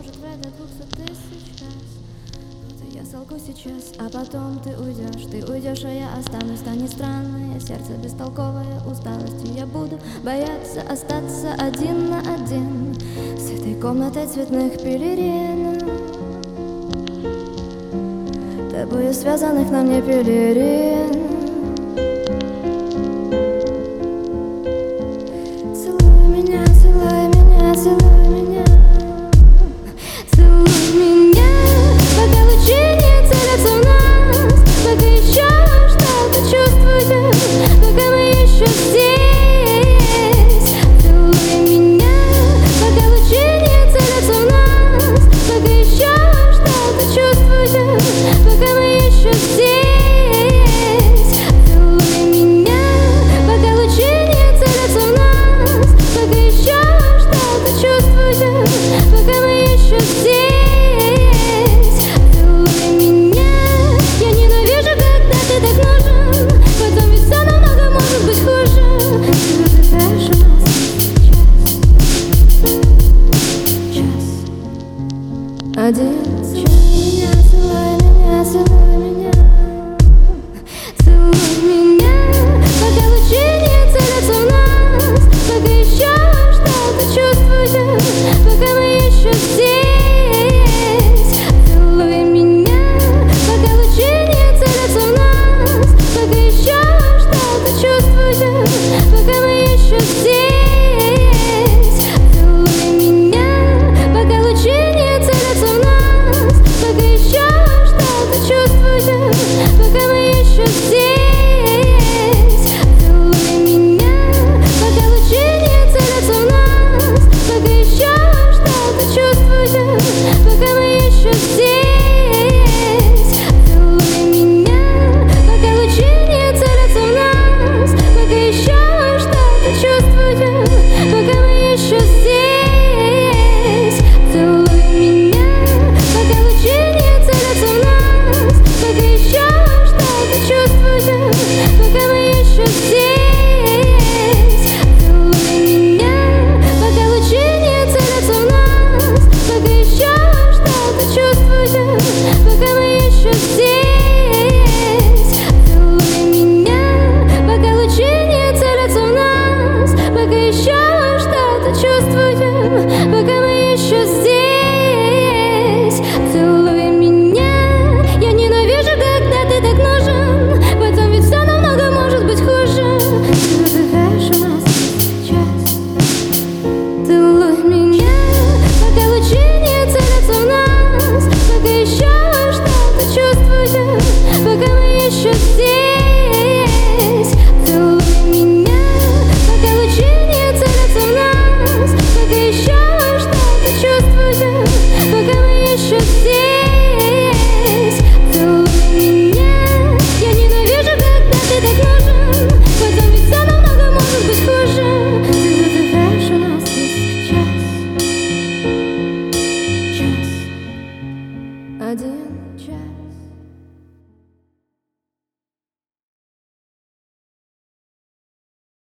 может, в это 200 000 раз. Вот я солгу сейчас, а потом ты уйдешь, а я останусь. Станет странное сердце бестолковое усталостью. Я буду бояться остаться один на один с этой комнатой цветных пелерин, тобою связанных на мне пелерин. Целуй меня, целуй меня, целуй меня, целуй меня, пока лучи не целятся в нас, пока еще что-то чувствую, пока мы еще здесь. Целуй меня, пока лучи не целятся в нас, пока еще что-то чувствую, пока мы еще здесь.